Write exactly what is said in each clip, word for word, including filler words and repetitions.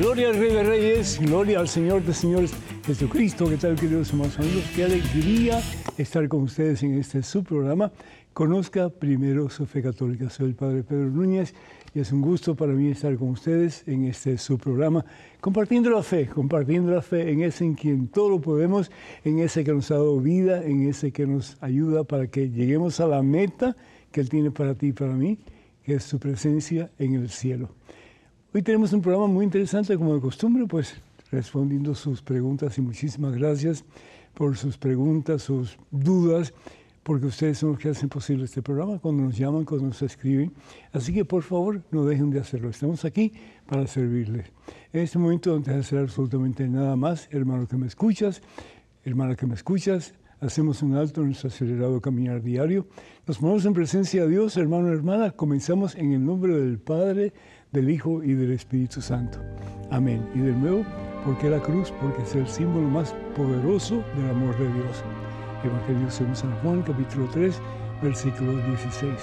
Gloria al Rey de Reyes, gloria al Señor de Señores, Jesucristo. ¿Qué tal, queridos hermanos amigos? Qué alegría estar con ustedes en este su programa. Conozca primero su fe católica. Soy el Padre Pedro Núñez y es un gusto para mí estar con ustedes en este su programa, compartiendo la fe, compartiendo la fe en ese en quien todo lo podemos, en ese que nos ha dado vida, en ese que nos ayuda para que lleguemos a la meta que Él tiene para ti y para mí, que es su presencia en el cielo. Hoy tenemos un programa muy interesante, como de costumbre, pues respondiendo sus preguntas, y muchísimas gracias por sus preguntas, sus dudas, porque ustedes son los que hacen posible este programa cuando nos llaman, cuando nos escriben. Así que por favor no dejen de hacerlo. Estamos aquí para servirles. En este momento, antes de hacer absolutamente nada más, hermano que me escuchas, hermana que me escuchas, hacemos un alto en nuestro acelerado caminar diario. Nos ponemos en presencia de Dios, hermano y hermana. Comenzamos en el nombre del Padre, del Hijo y del Espíritu Santo. Amén. Y de nuevo, ¿por qué la cruz? Porque es el símbolo más poderoso del amor de Dios. Evangelio según San Juan, capítulo tres, versículo dieciséis.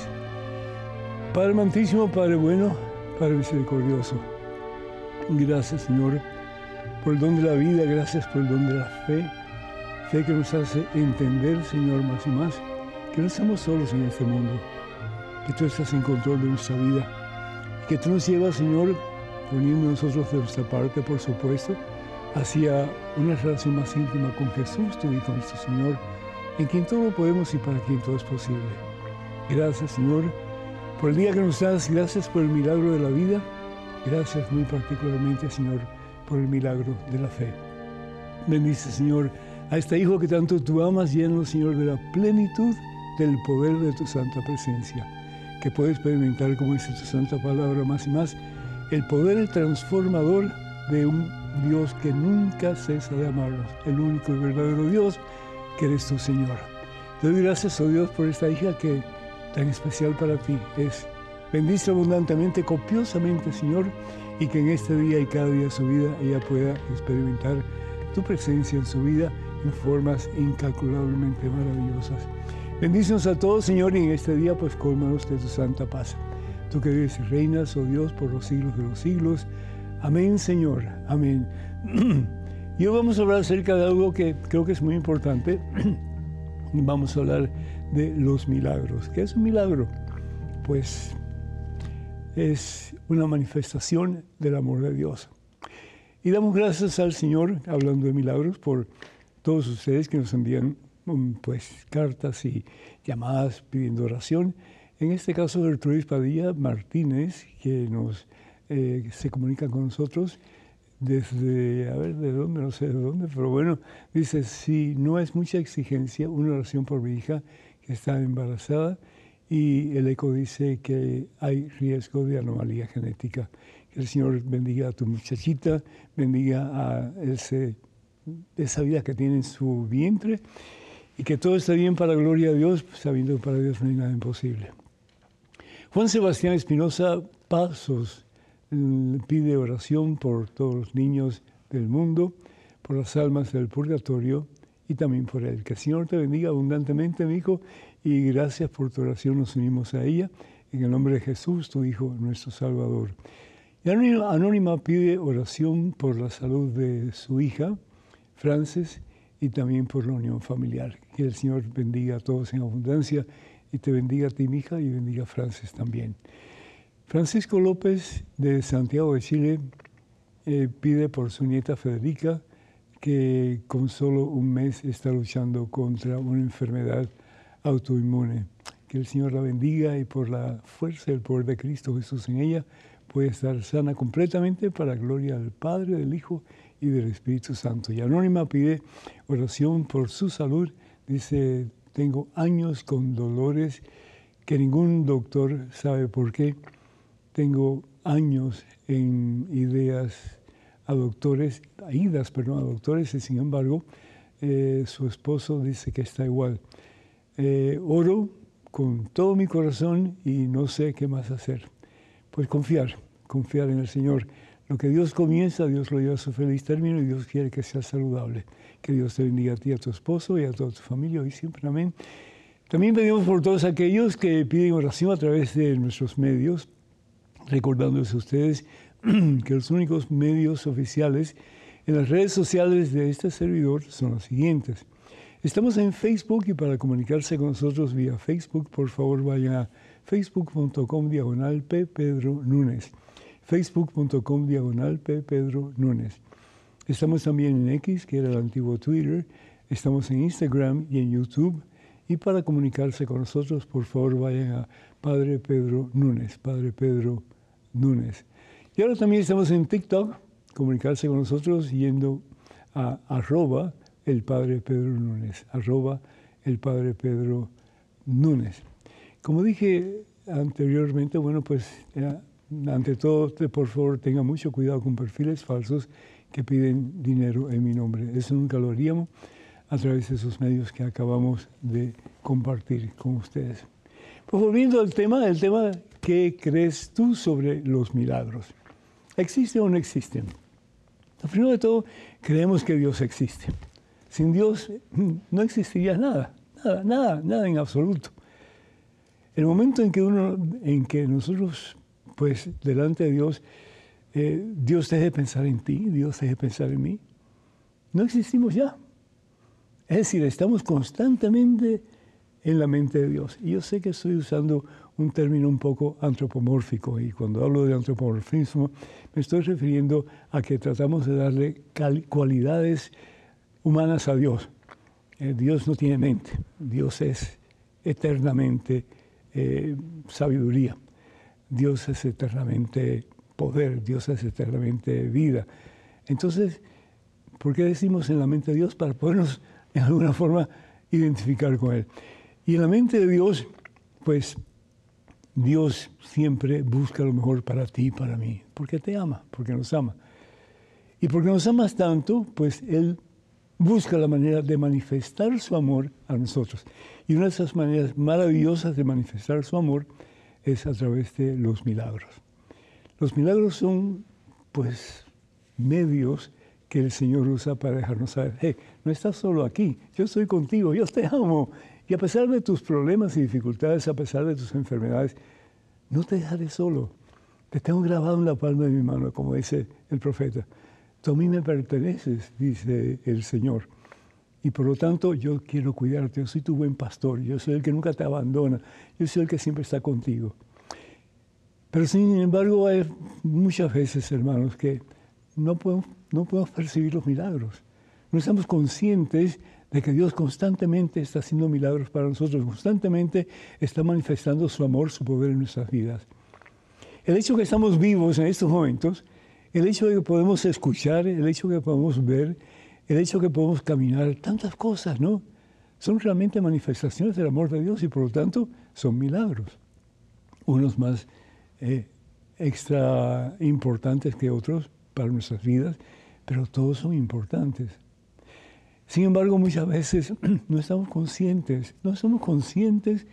Padre amantísimo, Padre bueno, Padre misericordioso, gracias, Señor, por el don de la vida, gracias por el don de la fe, fe que nos hace entender, Señor, más y más, que no estamos solos en este mundo, que tú estás en control de nuestra vida, que tú nos llevas, Señor, poniendo nosotros de nuestra parte, por supuesto, hacia una relación más íntima con Jesús, tu Hijo, nuestro Señor, en quien todo lo podemos y para quien todo es posible. Gracias, Señor, por el día que nos das, gracias por el milagro de la vida, gracias muy particularmente, Señor, por el milagro de la fe. Bendice, Señor, a este Hijo que tanto tú amas, llénalo, Señor, de la plenitud del poder de tu santa presencia, que puede experimentar, como dice tu santa palabra, más y más, el poder transformador de un Dios que nunca cesa de amarnos, el único y verdadero Dios, que eres tú, Señor. Te doy gracias, oh Dios, por esta hija que tan especial para ti es. Bendice abundantemente, copiosamente, Señor, y que en este día y cada día de su vida ella pueda experimentar tu presencia en su vida en formas incalculablemente maravillosas. Bendícenos a todos, Señor, y en este día, pues, cólmanos de tu santa paz. Tú que vives y reinas, oh Dios, por los siglos de los siglos. Amén, Señor. Amén. Y hoy vamos a hablar acerca de algo que creo que es muy importante. Vamos a hablar de los milagros. ¿Qué es un milagro? Pues es una manifestación del amor de Dios. Y damos gracias al Señor, hablando de milagros, por todos ustedes que nos envían pues, cartas y llamadas pidiendo oración. En este caso, Gertrudis Padilla Martínez, que nos, eh, se comunica con nosotros desde, a ver, de dónde, no sé de dónde, pero bueno, dice, si no es mucha exigencia, una oración por mi hija que está embarazada, y el eco dice que hay riesgo de anomalía genética. Que el Señor bendiga a tu muchachita, bendiga a ese, esa vida que tiene en su vientre, y que todo esté bien para la gloria de Dios, sabiendo que para Dios no hay nada imposible. Juan Sebastián Espinosa Pasos pide oración por todos los niños del mundo, por las almas del purgatorio y también por él. Que el Señor te bendiga abundantemente, mi hijo, y gracias por tu oración. Nos unimos a ella en el nombre de Jesús, tu Hijo, nuestro Salvador. Y Anónima, Anónima pide oración por la salud de su hija, Frances, y también por la unión familiar. Que el Señor bendiga a todos en abundancia y te bendiga a ti, mi hija, y bendiga a Frances también. Francisco López, de Santiago de Chile, eh, pide por su nieta Federica, que con solo un mes está luchando contra una enfermedad autoinmune. Que el Señor la bendiga y por la fuerza y el poder de Cristo Jesús en ella puede estar sana completamente para gloria del Padre, del Hijo y del Espíritu Santo. Y Anónima pide oración por su salud. Dice, tengo años con dolores que ningún doctor sabe por qué. Tengo años en ideas a doctores, a idas, perdón, a doctores, y sin embargo, eh, su esposo dice que está igual. Eh, oro con todo mi corazón y no sé qué más hacer. Pues confiar, confiar en el Señor. Lo que Dios comienza, Dios lo lleva a su feliz término y Dios quiere que sea saludable. Que Dios te bendiga a ti, a tu esposo y a toda tu familia hoy siempre. Amén. También pedimos por todos aquellos que piden oración a través de nuestros medios, recordándoles a ustedes que los únicos medios oficiales en las redes sociales de este servidor son los siguientes. Estamos en Facebook y para comunicarse con nosotros vía Facebook, por favor vayan a facebook.com diagonal P. Pedro Núñez. facebook.com diagonal P. Pedro Núñez. Estamos también en X, que era el antiguo Twitter. Estamos en Instagram y en YouTube. Y para comunicarse con nosotros, por favor, vayan a Padre Pedro Núñez, Padre Pedro Núñez. Y ahora también estamos en TikTok, comunicarse con nosotros yendo a arroba el Padre Pedro Núñez, arroba el Padre Pedro Núñez. Como dije anteriormente, bueno, pues eh, ante todo, por favor, tenga mucho cuidado con perfiles falsos que piden dinero en mi nombre. Eso nunca lo haríamos a través de esos medios que acabamos de compartir con ustedes. Pues volviendo al tema, el tema, ¿qué crees tú sobre los milagros? ¿Existe o no existe? Primero de todo, creemos que Dios existe. Sin Dios no existiría nada, nada, nada, nada en absoluto. El momento en que, uno, en que nosotros, pues, delante de Dios, eh, Dios deje de pensar en ti, Dios deje de pensar en mí, no existimos ya. Es decir, estamos constantemente en la mente de Dios. Y yo sé que estoy usando un término un poco antropomórfico, y cuando hablo de antropomorfismo me estoy refiriendo a que tratamos de darle cualidades humanas a Dios. Eh, Dios no tiene mente, Dios es eternamente eh, sabiduría, Dios es eternamente poder, Dios es eternamente vida. Entonces, ¿por qué decimos en la mente de Dios? Para podernos en alguna forma identificar con Él. Y en la mente de Dios, pues Dios siempre busca lo mejor para ti y para mí, porque te ama, porque nos ama. Y porque nos amas tanto, pues Él busca la manera de manifestar su amor a nosotros. Y una de esas maneras maravillosas de manifestar su amor es a través de los milagros. Los milagros son, pues, medios que el Señor usa para dejarnos saber, hey, no estás solo aquí, yo estoy contigo, yo te amo. Y a pesar de tus problemas y dificultades, a pesar de tus enfermedades, no te dejaré solo. Te tengo grabado en la palma de mi mano, como dice el profeta. Tú a mí me perteneces, dice el Señor. Y por lo tanto, yo quiero cuidarte. Yo soy tu buen pastor. Yo soy el que nunca te abandona. Yo soy el que siempre está contigo. Pero sin embargo, hay muchas veces, hermanos, que no podemos, no podemos percibir los milagros. No estamos conscientes de que Dios constantemente está haciendo milagros para nosotros, constantemente está manifestando su amor, su poder en nuestras vidas. El hecho de que estamos vivos en estos momentos, el hecho de que podemos escuchar, el hecho de que podemos ver, el hecho de que podemos caminar, tantas cosas, ¿no? Son realmente manifestaciones del amor de Dios y por lo tanto son milagros. Unos más eh, extra importantes que otros para nuestras vidas, pero todos son importantes. Sin embargo, muchas veces no estamos conscientes, no somos conscientes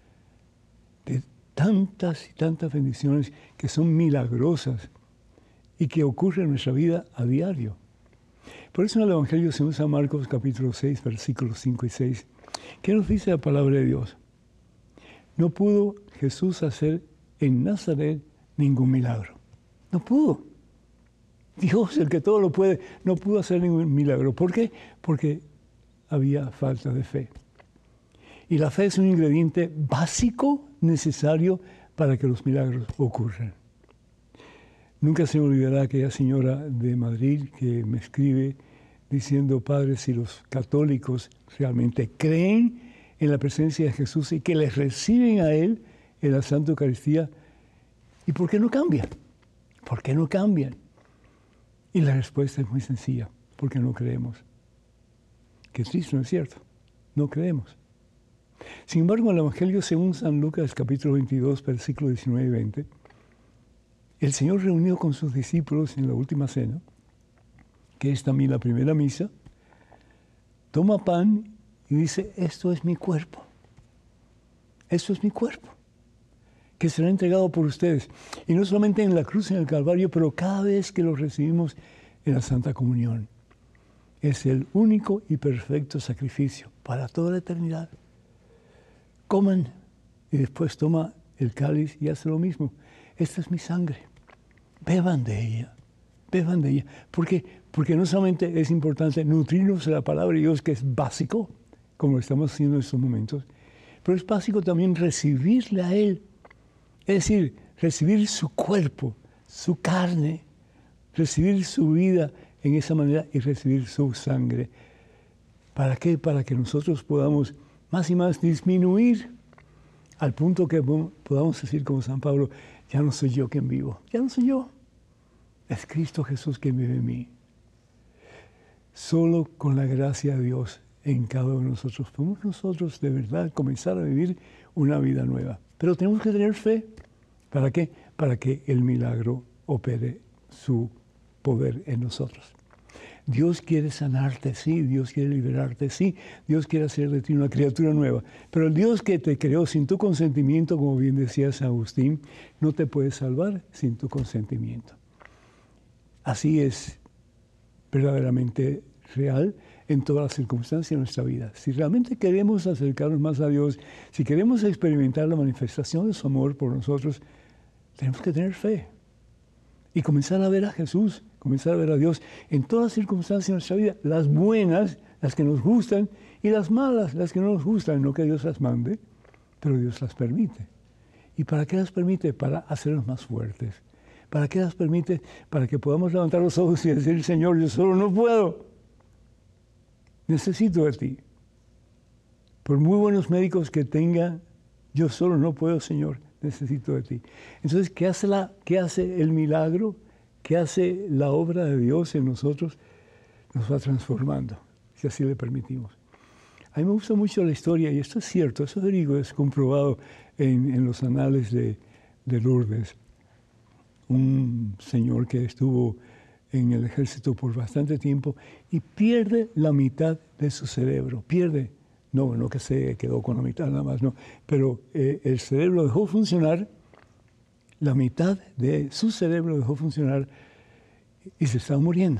de tantas y tantas bendiciones que son milagrosas y que ocurren en nuestra vida a diario. Por eso en el Evangelio según San Marcos capítulo seis, versículos cinco y seis, ¿qué nos dice la palabra de Dios? No pudo Jesús hacer en Nazaret ningún milagro. No pudo. Dios, el que todo lo puede, no pudo hacer ningún milagro. ¿Por qué? Porque había falta de fe. Y la fe es un ingrediente básico necesario para que los milagros ocurran. Nunca se me olvidará aquella señora de Madrid que me escribe diciendo, Padre, si los católicos realmente creen en la presencia de Jesús y que les reciben a Él en la Santa Eucaristía, ¿y por qué no cambian? ¿Por qué no cambian? Y la respuesta es muy sencilla, porque no creemos. Qué triste, ¿no es cierto? No creemos. Sin embargo, en el Evangelio según San Lucas, capítulo veintidós, versículos diecinueve y veinte, el Señor reunió con sus discípulos en la última cena, que es también la primera misa, toma pan y dice, esto es mi cuerpo. Esto es mi cuerpo, que será entregado por ustedes. Y no solamente en la cruz, en el Calvario, pero cada vez que lo recibimos en la Santa Comunión. Es el único y perfecto sacrificio para toda la eternidad. Coman y después toma el cáliz y hace lo mismo. Esta es mi sangre. beban de ella, beban de ella. ¿Por qué? Porque no solamente es importante nutrirnos de la palabra de Dios, que es básico, como lo estamos haciendo en estos momentos, pero es básico también recibirle a Él. Es decir, recibir su cuerpo, su carne, recibir su vida en esa manera y recibir su sangre. ¿Para qué? Para que nosotros podamos más y más disminuir al punto que podamos decir como San Pablo, ya no soy yo quien vivo, ya no soy yo, es Cristo Jesús quien vive en mí. Solo con la gracia de Dios en cada uno de nosotros podemos nosotros de verdad comenzar a vivir una vida nueva. Pero tenemos que tener fe. ¿Para qué? Para que el milagro opere su poder en nosotros. Dios quiere sanarte, sí. Dios quiere liberarte, sí. Dios quiere hacer de ti una criatura nueva. Pero el Dios que te creó sin tu consentimiento, como bien decía San Agustín, no te puede salvar sin tu consentimiento. Así es verdaderamente real en todas las circunstancias de nuestra vida. Si realmente queremos acercarnos más a Dios, si queremos experimentar la manifestación de su amor por nosotros, tenemos que tener fe y comenzar a ver a Jesús, comenzar a ver a Dios en todas las circunstancias de nuestra vida, las buenas, las que nos gustan, y las malas, las que no nos gustan, no que Dios las mande, pero Dios las permite. ¿Y para qué las permite? Para hacernos más fuertes. ¿Para qué las permite? Para que podamos levantar los ojos y decir, Señor, yo solo no puedo. Necesito de ti. Por muy buenos médicos que tenga, yo solo no puedo, Señor, necesito de ti. Entonces, ¿qué hace, la, qué hace el milagro? ¿Qué hace la obra de Dios en nosotros? Nos va transformando, si así le permitimos. A mí me gusta mucho la historia, y esto es cierto, eso digo, es comprobado en, en los anales de, de Lourdes. Un señor que estuvo en el ejército por bastante tiempo y pierde la mitad de su cerebro, pierde, no, no que se quedó con la mitad nada más, no, pero eh, el cerebro dejó funcionar, la mitad de su cerebro dejó funcionar y se estaba muriendo.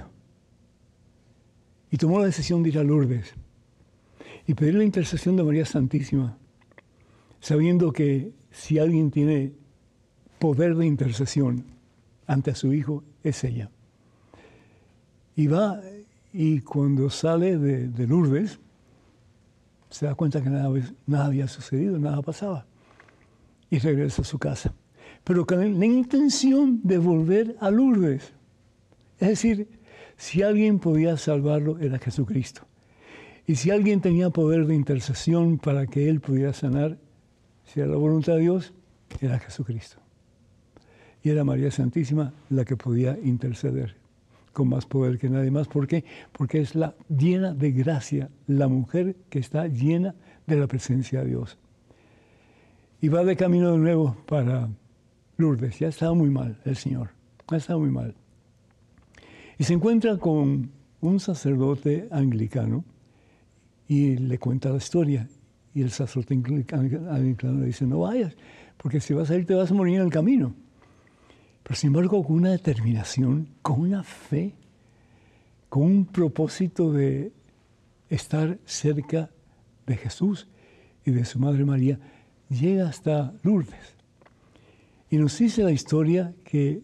Y tomó la decisión de ir a Lourdes y pedir la intercesión de María Santísima, sabiendo que si alguien tiene poder de intercesión ante su hijo, es ella. Y va, y cuando sale de, de Lourdes, se da cuenta que nada, nada había sucedido, nada pasaba. Y regresa a su casa. Pero con la intención de volver a Lourdes. Es decir, si alguien podía salvarlo, era Jesucristo. Y si alguien tenía poder de intercesión para que él pudiera sanar, si era la voluntad de Dios, era Jesucristo. Y era María Santísima la que podía interceder con más poder que nadie más. ¿Por qué? Porque es la llena de gracia, la mujer que está llena de la presencia de Dios. Y va de camino de nuevo para Lourdes. Ya estaba muy mal el Señor, ya estaba muy mal. Y se encuentra con un sacerdote anglicano y le cuenta la historia. Y el sacerdote anglicano le dice, no vayas, porque si vas a ir te vas a morir en el camino. Pero sin embargo, con una determinación, con una fe, con un propósito de estar cerca de Jesús y de su Madre María, llega hasta Lourdes. Y nos dice la historia que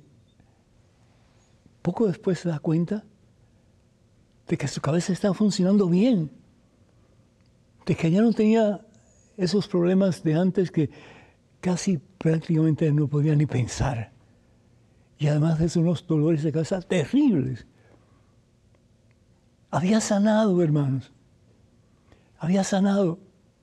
poco después se da cuenta de que su cabeza estaba funcionando bien, de que ya no tenía esos problemas de antes que casi prácticamente no podía ni pensar. Y además de unos dolores de cabeza terribles. Había sanado, hermanos. Había sanado.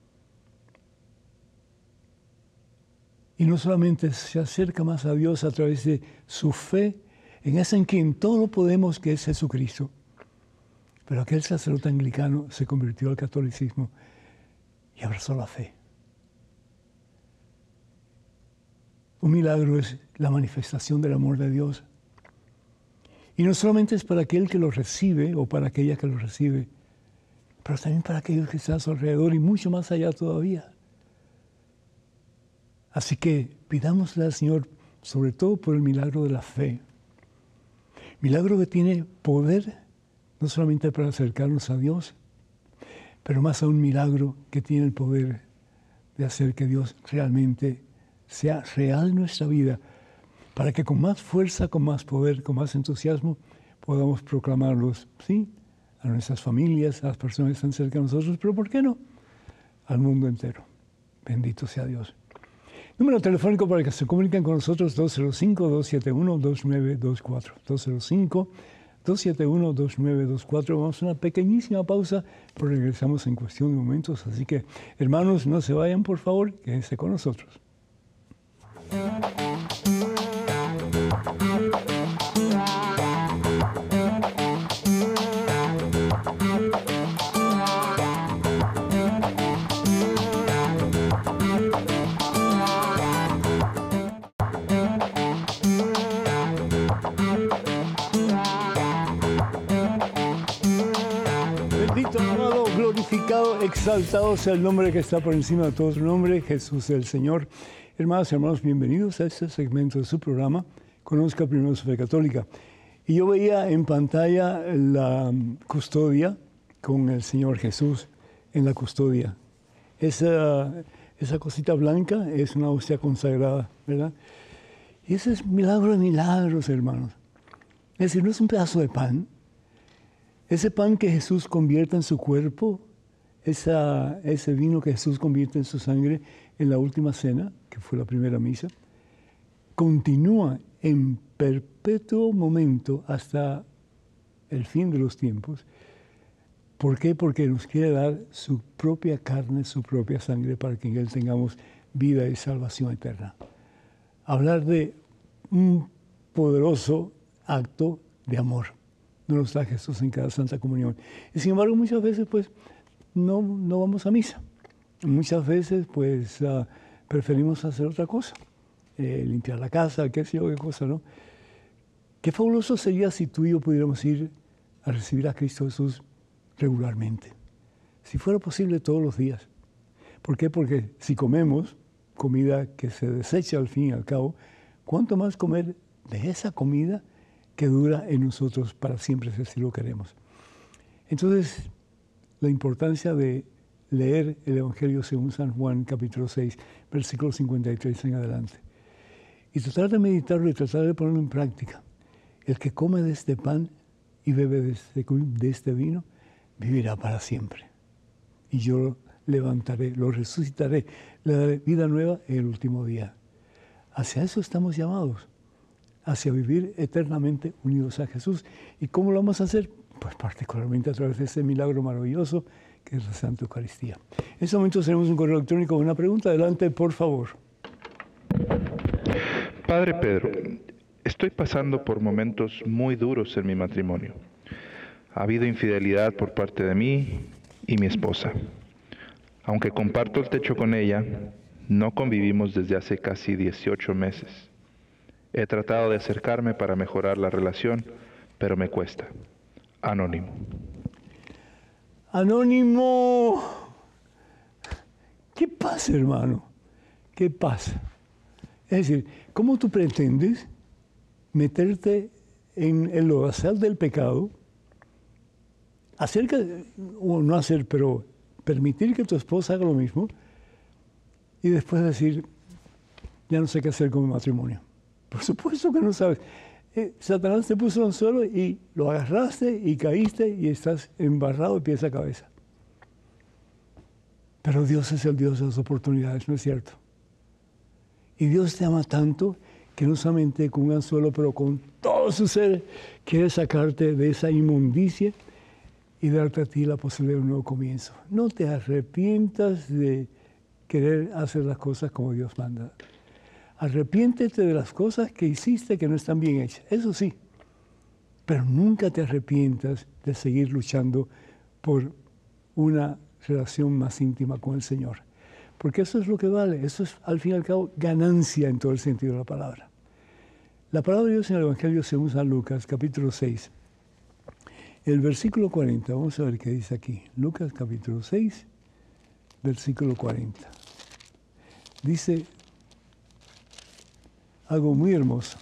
Y no solamente se acerca más a Dios a través de su fe en ese en quien todo lo podemos, que es Jesucristo. Pero aquel sacerdote anglicano se convirtió al catolicismo y abrazó la fe. Un milagro es la manifestación del amor de Dios. Y no solamente es para aquel que lo recibe o para aquella que lo recibe, pero también para aquellos que están a su alrededor y mucho más allá todavía. Así que pidámosle al Señor, sobre todo por el milagro de la fe. Milagro que tiene poder, no solamente para acercarnos a Dios, pero más aún milagro que tiene el poder de hacer que Dios realmente sea real en nuestra vida, para que con más fuerza, con más poder, con más entusiasmo, podamos proclamarlos, sí, a nuestras familias, a las personas que están cerca de nosotros, pero ¿por qué no? Al mundo entero. Bendito sea Dios. Número telefónico para que se comuniquen con nosotros, dos cero cinco, dos siete uno, dos nueve dos cuatro. dos cero cinco, dos siete uno, dos nueve dos cuatro. Vamos a una pequeñísima pausa, pero regresamos en cuestión de momentos. Así que, hermanos, no se vayan, por favor, quédense con nosotros. Exaltado sea el nombre que está por encima de todo otro nombre, Jesús el Señor. Hermanas y hermanos, bienvenidos a este segmento de su programa, Conozca Primero su Fe Católica. Y yo veía en pantalla la custodia con el Señor Jesús en la custodia. Esa, esa cosita blanca es una hostia consagrada, ¿verdad? Y ese es milagro de milagros, hermanos. Es decir, no es un pedazo de pan. Ese pan que Jesús convierte en su cuerpo, Esa, ese vino que Jesús convierte en su sangre en la última cena, que fue la primera misa, continúa en perpetuo momento hasta el fin de los tiempos. ¿Por qué? Porque nos quiere dar su propia carne, su propia sangre, para que en Él tengamos vida y salvación eterna. Hablar de un poderoso acto de amor. No nos da Jesús en cada Santa Comunión. Y sin embargo, muchas veces, pues, No, no vamos a misa. Muchas veces, pues, uh, preferimos hacer otra cosa. Eh, limpiar la casa, qué sé yo, qué cosa, ¿no? Qué fabuloso sería si tú y yo pudiéramos ir a recibir a Cristo Jesús regularmente. Si fuera posible todos los días. ¿Por qué? Porque si comemos comida que se desecha al fin y al cabo, ¿cuánto más comer de esa comida que dura en nosotros para siempre, si así lo queremos? Entonces, la importancia de leer el Evangelio según San Juan, capítulo seis, versículo cincuenta y tres en adelante. Y tratar de meditarlo y tratar de ponerlo en práctica. El que come de este pan y bebe de este, de este vino, vivirá para siempre. Y yo lo levantaré, lo resucitaré, le daré vida nueva en el último día. Hacia eso estamos llamados, hacia vivir eternamente unidos a Jesús. ¿Y cómo lo vamos a hacer? Pues particularmente a través de ese milagro maravilloso que es la Santa Eucaristía. En este momento tenemos un correo electrónico con una pregunta. Adelante, por favor. Padre Pedro, estoy pasando por momentos muy duros en mi matrimonio. Ha habido infidelidad por parte de mí y mi esposa. Aunque comparto el techo con ella, no convivimos desde hace casi dieciocho meses. He tratado de acercarme para mejorar la relación, pero me cuesta. Anónimo. Anónimo. ¿Qué pasa, hermano? ¿Qué pasa? Es decir, ¿cómo tú pretendes meterte en el lodazal del pecado, hacer que, o no hacer, pero permitir que tu esposa haga lo mismo y después decir, ya no sé qué hacer con mi matrimonio? Por supuesto que no sabes. Eh, Satanás te puso en el suelo y lo agarraste y caíste y estás embarrado de pies a cabeza. Pero Dios es el Dios de las oportunidades, ¿no es cierto? Y Dios te ama tanto que no solamente con un anzuelo, pero con todo su ser quiere sacarte de esa inmundicia y darte a ti la posibilidad de un nuevo comienzo. No te arrepientas de querer hacer las cosas como Dios manda. Arrepiéntete de las cosas que hiciste que no están bien hechas, eso sí, pero nunca te arrepientas de seguir luchando por una relación más íntima con el Señor, porque eso es lo que vale, eso es al fin y al cabo ganancia en todo el sentido de la palabra. La palabra de Dios en el Evangelio según San Lucas, capítulo seis, el versículo cuarenta, vamos a ver qué dice aquí. Lucas capítulo seis, versículo cuarenta. Dice algo muy hermoso.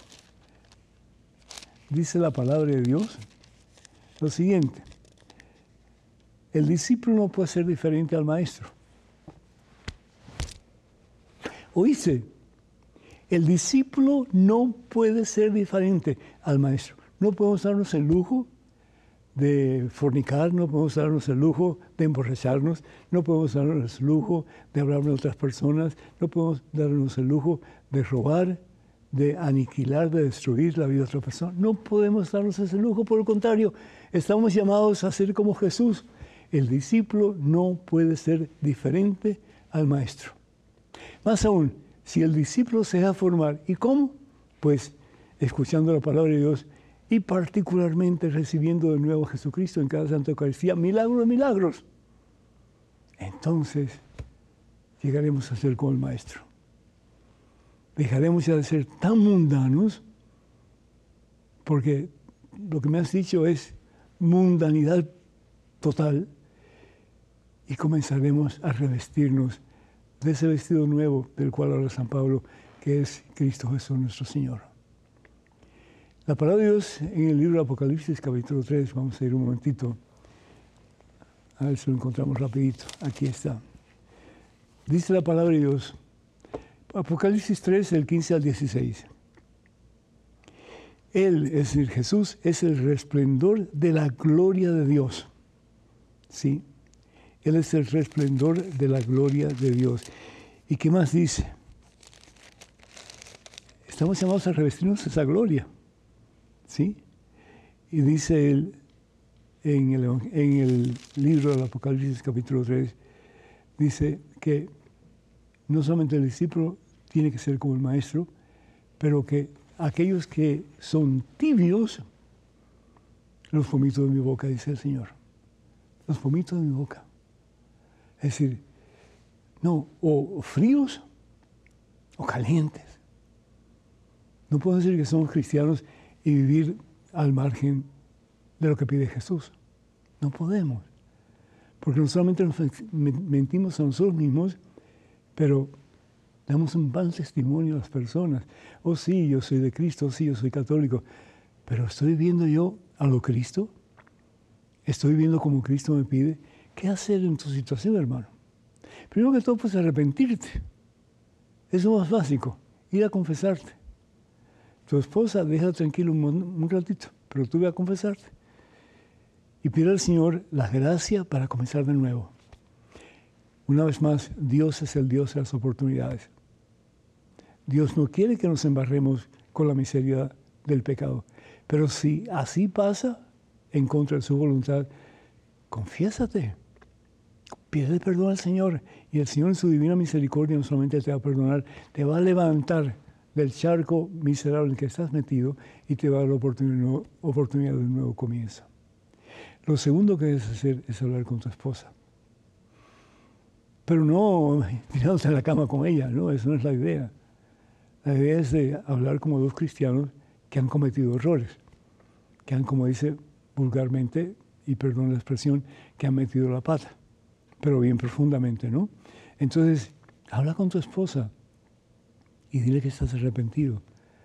Dice la palabra de Dios lo siguiente: el discípulo no puede ser diferente al maestro. ¿Oíste? El discípulo no puede ser diferente al maestro. No podemos darnos el lujo de fornicar, no podemos darnos el lujo de emborracharnos, no podemos darnos el lujo de hablar de otras personas, no podemos darnos el lujo de robar, de aniquilar, de destruir la vida de otra persona. No podemos darnos ese lujo, por el contrario, estamos llamados a ser como Jesús. El discípulo no puede ser diferente al maestro. Más aún, si el discípulo se deja formar, ¿y cómo? Pues escuchando la palabra de Dios y particularmente recibiendo de nuevo a Jesucristo en cada Santa Eucaristía, milagros de milagros. Entonces llegaremos a ser como el Maestro. Dejaremos ya de ser tan mundanos, porque lo que me has dicho es mundanidad total, y comenzaremos a revestirnos de ese vestido nuevo del cual habla San Pablo, que es Cristo Jesús nuestro Señor. La palabra de Dios en el libro de Apocalipsis, capítulo tres, vamos a ir un momentito, a ver si lo encontramos rapidito, aquí está. Dice la palabra de Dios, Apocalipsis tres, del quince al dieciséis. Él, es decir, Jesús, es el resplendor de la gloria de Dios. ¿Sí? Él es el resplendor de la gloria de Dios. ¿Y qué más dice? Estamos llamados a revestirnos de esa gloria. ¿Sí? Y dice él en el, en el libro del Apocalipsis, capítulo tres, dice que no solamente el discípulo tiene que ser como el maestro, pero que aquellos que son tibios, los vomito de mi boca, dice el Señor. Los vomito de mi boca. Es decir, no, o fríos o calientes. No puedo decir que somos cristianos y vivir al margen de lo que pide Jesús. No podemos. Porque no solamente nos mentimos a nosotros mismos, pero damos un mal testimonio a las personas. Oh sí, yo soy de Cristo, oh sí, yo soy católico, pero ¿estoy viviendo yo a lo Cristo? ¿Estoy viviendo como Cristo me pide? ¿Qué hacer en tu situación, hermano? Primero que todo, pues arrepentirte. Eso es lo más básico, ir a confesarte. Tu esposa, déjala tranquilo un, un ratito, pero tú ve a confesarte. Y pide al Señor la gracia para comenzar de nuevo. Una vez más, Dios es el Dios de las oportunidades. Dios no quiere que nos embarremos con la miseria del pecado. Pero si así pasa, en contra de su voluntad, confiésate. Pídele perdón al Señor. Y el Señor en su divina misericordia no solamente te va a perdonar, te va a levantar del charco miserable en que estás metido y te va a dar la oportunidad, oportunidad de un nuevo comienzo. Lo segundo que debes hacer es hablar con tu esposa. Pero no tirándote en la cama con ella, no, eso no es la idea. La idea es de hablar como dos cristianos que han cometido errores, que han, como dice vulgarmente, y perdón la expresión, que han metido la pata, pero bien profundamente, ¿no? Entonces, habla con tu esposa y dile que estás arrepentido.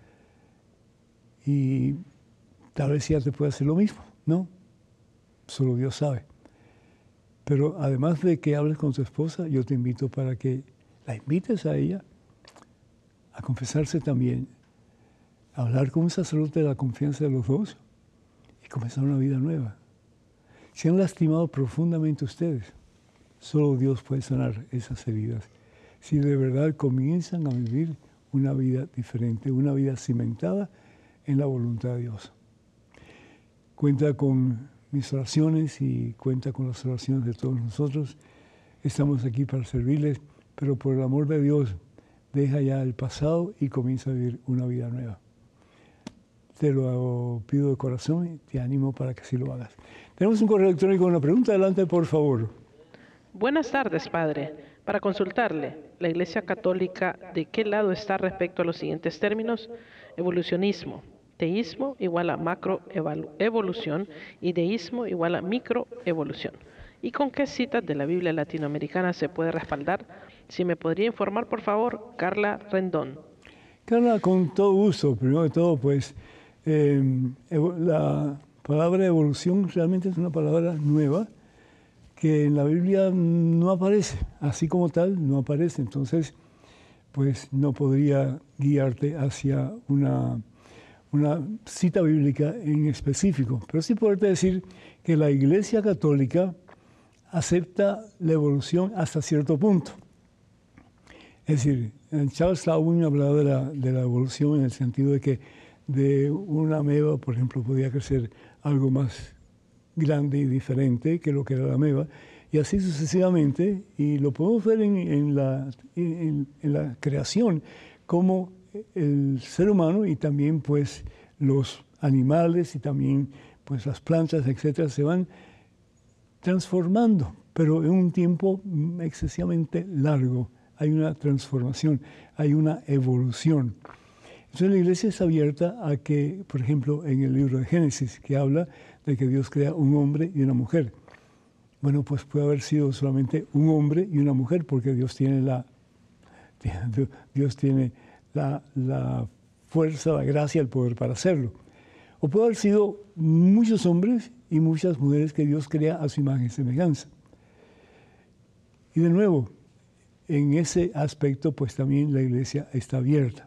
Y tal vez ella te pueda hacer lo mismo, ¿no? Solo Dios sabe. Pero además de que hables con tu esposa, yo te invito para que la invites a ella a confesarse también, a hablar con un sacerdote de la confianza de los dos y comenzar una vida nueva. Se han lastimado profundamente ustedes. Solo Dios puede sanar esas heridas. Si de verdad comienzan a vivir una vida diferente, una vida cimentada en la voluntad de Dios. Cuenta con mis oraciones y cuenta con las oraciones de todos nosotros. Estamos aquí para servirles, pero por el amor de Dios, deja ya el pasado y comienza a vivir una vida nueva. Te lo pido de corazón y te animo para que así lo hagas. Tenemos un correo electrónico con una pregunta. Adelante, por favor. Buenas tardes, Padre. Para consultarle, ¿la Iglesia Católica de qué lado está respecto a los siguientes términos? Evolucionismo. Teísmo igual a macroevolución y deísmo igual a microevolución. ¿Y con qué citas de la Biblia latinoamericana se puede respaldar? Si me podría informar, por favor, Carla Rendón. Carla, con todo gusto. Primero de todo, pues, eh, la palabra evolución realmente es una palabra nueva que en la Biblia no aparece, así como tal no aparece. Entonces, pues no podría guiarte hacia una, una cita bíblica en específico. Pero sí poderte decir que la Iglesia Católica acepta la evolución hasta cierto punto. Es decir, Charles Darwin hablaba de la, de la evolución en el sentido de que de una ameba, por ejemplo, podía crecer algo más grande y diferente que lo que era la ameba, y así sucesivamente, y lo podemos ver en, en, la, en, en la creación, como el ser humano y también pues los animales y también pues las plantas, etcétera, se van transformando, pero en un tiempo excesivamente largo. Hay una transformación, hay una evolución. Entonces la Iglesia está abierta a que, por ejemplo, en el libro de Génesis, que habla de que Dios crea un hombre y una mujer. Bueno, pues puede haber sido solamente un hombre y una mujer, porque Dios tiene la, Dios tiene la, la fuerza, la gracia, el poder para hacerlo. O puede haber sido muchos hombres y muchas mujeres que Dios crea a su imagen y semejanza. Y de nuevo, en ese aspecto, pues también la Iglesia está abierta.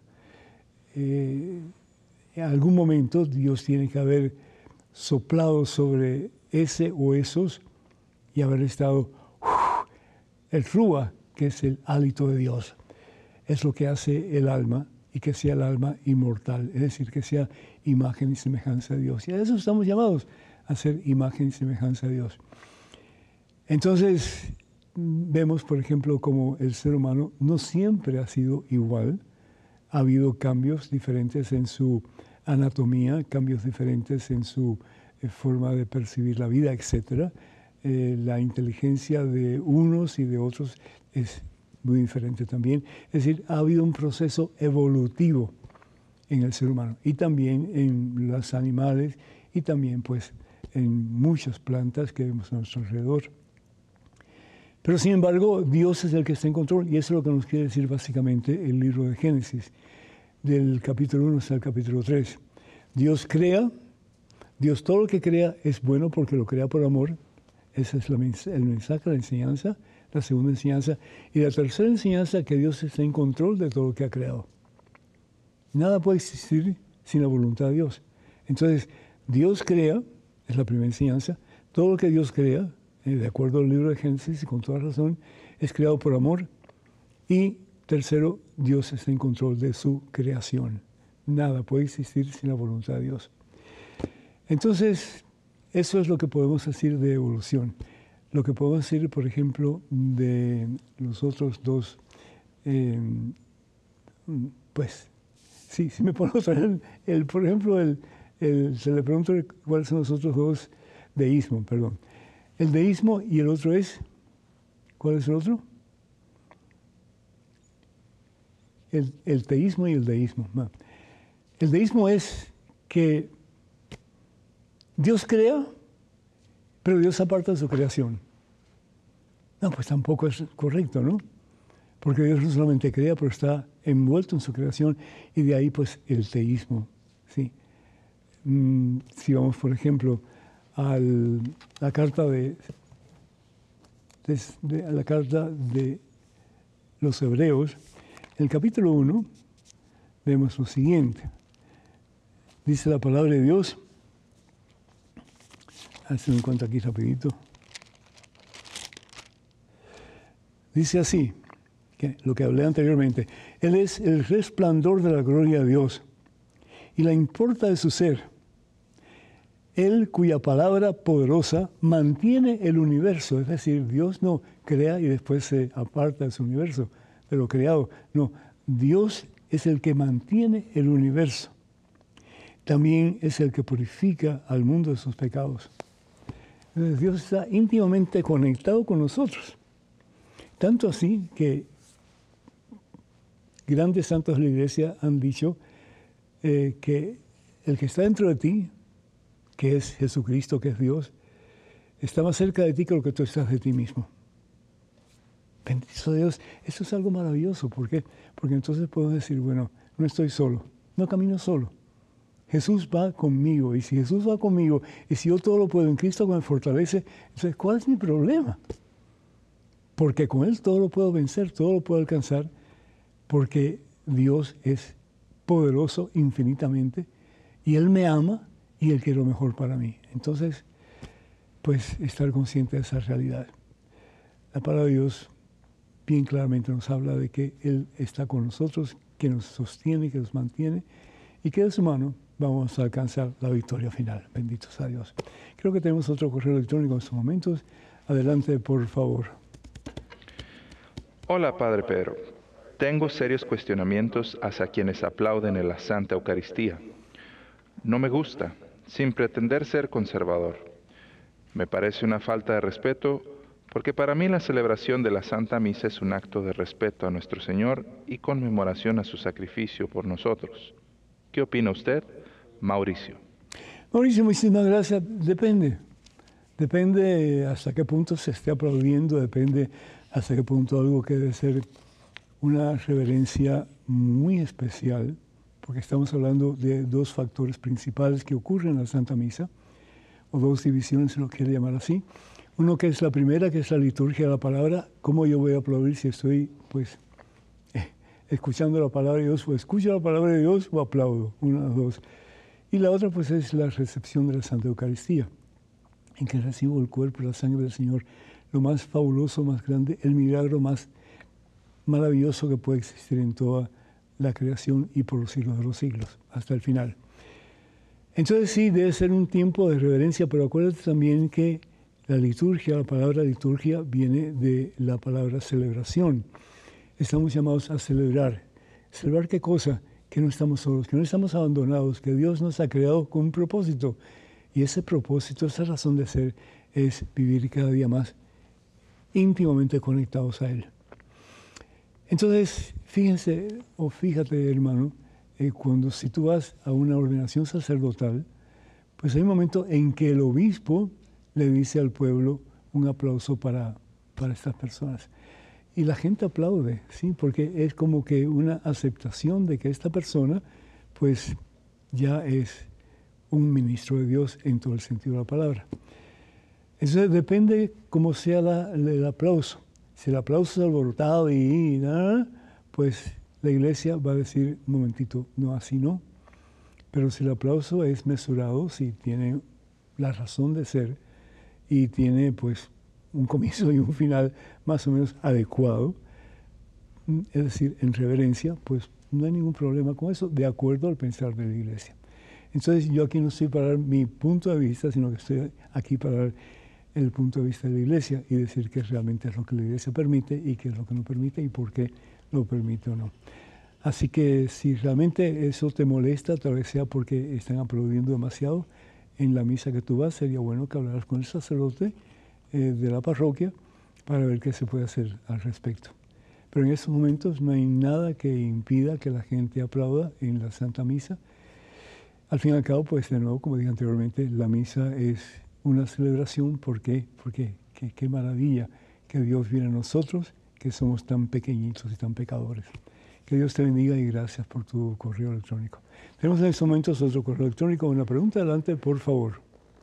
Eh, en algún momento Dios tiene que haber soplado sobre ese o esos y haber estado uf, el Rúa, que es el hálito de Dios. Es lo que hace el alma y que sea el alma inmortal, es decir, que sea imagen y semejanza de Dios. Y a eso estamos llamados, a ser imagen y semejanza de Dios. Entonces, vemos, por ejemplo, como el ser humano no siempre ha sido igual. Ha habido cambios diferentes en su anatomía, cambios diferentes en su eh, forma de percibir la vida, etcétera. Eh, la inteligencia de unos y de otros es muy diferente también. Es decir, ha habido un proceso evolutivo en el ser humano y también en los animales y también pues en muchas plantas que vemos a nuestro alrededor. Pero sin embargo, Dios es el que está en control y eso es lo que nos quiere decir básicamente el libro de Génesis, del capítulo uno hasta el capítulo tres. Dios crea, Dios todo lo que crea es bueno porque lo crea por amor. Ese es la, el mensaje, la enseñanza, la segunda enseñanza. Y la tercera enseñanza, que Dios está en control de todo lo que ha creado. Nada puede existir sin la voluntad de Dios. Entonces, Dios crea, es la primera enseñanza, todo lo que Dios crea, eh, de acuerdo al libro de Génesis y con toda razón, es creado por amor. Y tercero, Dios está en control de su creación. Nada puede existir sin la voluntad de Dios. Entonces, eso es lo que podemos decir de evolución. Lo que podemos decir, por ejemplo, de los otros dos, eh, pues, sí, si me pongo a traer, el, por ejemplo, el, el, se le pregunta cuáles son los otros dos, deísmo, perdón. El deísmo y el otro es, ¿cuál es el otro? El, el teísmo y el deísmo. No. El deísmo es que Dios crea, pero Dios aparta de su creación. No, pues tampoco es correcto, ¿no? Porque Dios no solamente crea, pero está envuelto en su creación y de ahí pues el teísmo, ¿sí? Mm, si vamos, por ejemplo, a la carta de, de, de, a la carta de los Hebreos, en el capítulo uno, vemos lo siguiente. Dice la palabra de Dios, hazme en cuenta aquí rapidito. Dice así, que lo que hablé anteriormente, Él es el resplandor de la gloria de Dios y la import de su ser. Él cuya palabra poderosa mantiene el universo, es decir, Dios no crea y después se aparta de su universo, de lo creado. No, Dios es el que mantiene el universo. También es el que purifica al mundo de sus pecados. Entonces, Dios está íntimamente conectado con nosotros. Tanto así que grandes santos de la Iglesia han dicho eh, que el que está dentro de ti, que es Jesucristo, que es Dios, está más cerca de ti que lo que tú estás de ti mismo. Bendito Dios, eso es algo maravilloso. ¿Por qué? Porque entonces puedo decir, bueno, no estoy solo, no camino solo. Jesús va conmigo, y si Jesús va conmigo, y si yo todo lo puedo en Cristo que me fortalece, entonces, ¿cuál es mi problema? Porque con Él todo lo puedo vencer, todo lo puedo alcanzar, porque Dios es poderoso infinitamente y Él me ama y Él quiere lo mejor para mí. Entonces, pues estar consciente de esa realidad. La palabra de Dios bien claramente nos habla de que Él está con nosotros, que nos sostiene, que nos mantiene y que de su mano vamos a alcanzar la victoria final. Bendito sea Dios. Creo que tenemos otro correo electrónico en estos momentos. Adelante, por favor. Hola, Padre Pedro. Tengo serios cuestionamientos hacia quienes aplauden en la Santa Eucaristía. No me gusta, sin pretender ser conservador. Me parece una falta de respeto, porque para mí la celebración de la Santa Misa es un acto de respeto a nuestro Señor y conmemoración a su sacrificio por nosotros. ¿Qué opina usted, Mauricio? Mauricio, muchísimas gracias. Depende. Depende hasta qué punto se esté aplaudiendo, depende hasta qué punto algo que debe ser una reverencia muy especial, porque estamos hablando de dos factores principales que ocurren en la Santa Misa, o dos divisiones, se lo quiere llamar así. Uno que es la primera, que es la liturgia de la palabra. ¿Cómo yo voy a aplaudir si estoy, pues, eh, escuchando la palabra de Dios, o escucho la palabra de Dios, o aplaudo? Una de las dos. Y la otra, pues, es la recepción de la Santa Eucaristía, en que recibo el cuerpo y la sangre del Señor, lo más fabuloso, más grande, el milagro más maravilloso que puede existir en toda la creación y por los siglos de los siglos, hasta el final. Entonces sí, debe ser un tiempo de reverencia, pero acuérdate también que la liturgia, la palabra liturgia, viene de la palabra celebración. Estamos llamados a celebrar. ¿Celebrar qué cosa? Que no estamos solos, que no estamos abandonados, que Dios nos ha creado con un propósito. Y ese propósito, esa razón de ser, es vivir cada día más íntimamente conectados a Él. Entonces, fíjense, o fíjate, hermano, eh, cuando si tú vas a una ordenación sacerdotal, pues hay un momento en que el obispo le dice al pueblo un aplauso para, para estas personas. Y la gente aplaude, ¿sí? Porque es como que una aceptación de que esta persona, pues, ya es un ministro de Dios en todo el sentido de la palabra. Entonces depende cómo sea la, el aplauso. Si el aplauso es alborotado y, y nada, pues la iglesia va a decir, un momentito, no, así no. Pero si el aplauso es mesurado, si tiene la razón de ser y tiene pues un comienzo y un final más o menos adecuado, es decir, en reverencia, pues no hay ningún problema con eso, de acuerdo al pensar de la iglesia. Entonces yo aquí no estoy para dar mi punto de vista, sino que estoy aquí para dar el punto de vista de la iglesia y decir qué realmente es lo que la iglesia permite y qué es lo que no permite y por qué lo permite o no. Así que si realmente eso te molesta, tal vez sea porque están aplaudiendo demasiado en la misa que tú vas, sería bueno que hablaras con el sacerdote eh, de la parroquia para ver qué se puede hacer al respecto. Pero en estos momentos no hay nada que impida que la gente aplauda en la Santa Misa. Al fin y al cabo, pues de nuevo, como dije anteriormente, la misa es una celebración. ¿Por qué? Porque qué, qué maravilla que Dios viene a nosotros, que somos tan pequeñitos y tan pecadores. Que Dios te bendiga y gracias por tu correo electrónico. Tenemos en estos momentos otro correo electrónico. Una pregunta, adelante, por favor.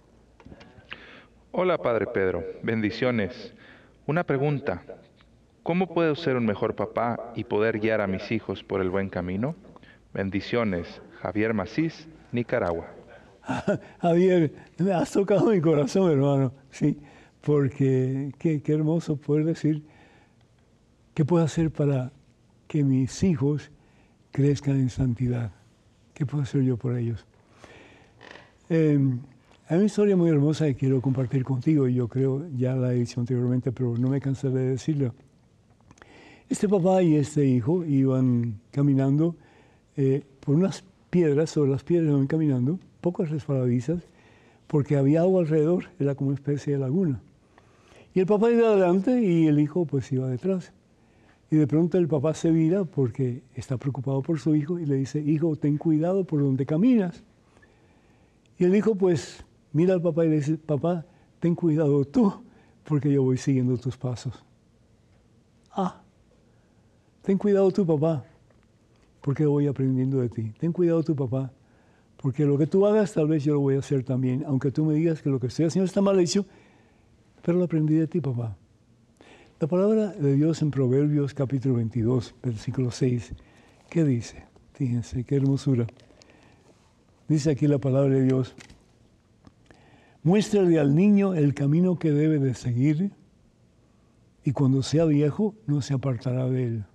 Hola, Padre Pedro. Bendiciones. Una pregunta. ¿Cómo puedo ser un mejor papá y poder guiar a mis hijos por el buen camino? Bendiciones. Javier Macís, Nicaragua. Javier, me has tocado mi corazón, hermano. Sí, porque qué, qué hermoso poder decir qué puedo hacer para que mis hijos crezcan en santidad. ¿Qué puedo hacer yo por ellos? Eh, hay una historia muy hermosa que quiero compartir contigo, y yo creo, ya la he dicho anteriormente, pero no me cansaré de decirlo. Este papá y este hijo iban caminando eh, por unas piedras, sobre las piedras iban caminando, pocas resbaladizas, porque había agua alrededor, era como una especie de laguna. Y el papá iba adelante y el hijo pues iba detrás. Y de pronto el papá se vira porque está preocupado por su hijo y le dice, hijo, ten cuidado por donde caminas. Y el hijo pues mira al papá y le dice, papá, ten cuidado tú, porque yo voy siguiendo tus pasos. Ah, ten cuidado tú, papá, porque voy aprendiendo de ti. Ten cuidado tú, papá, porque lo que tú hagas tal vez yo lo voy a hacer también, aunque tú me digas que lo que estoy haciendo está mal hecho, pero lo aprendí de ti, papá. La palabra de Dios en Proverbios capítulo veintidós, versículo seis, ¿qué dice? Fíjense, qué hermosura. Dice aquí la palabra de Dios: muéstrale al niño el camino que debe de seguir, y cuando sea viejo no se apartará de él.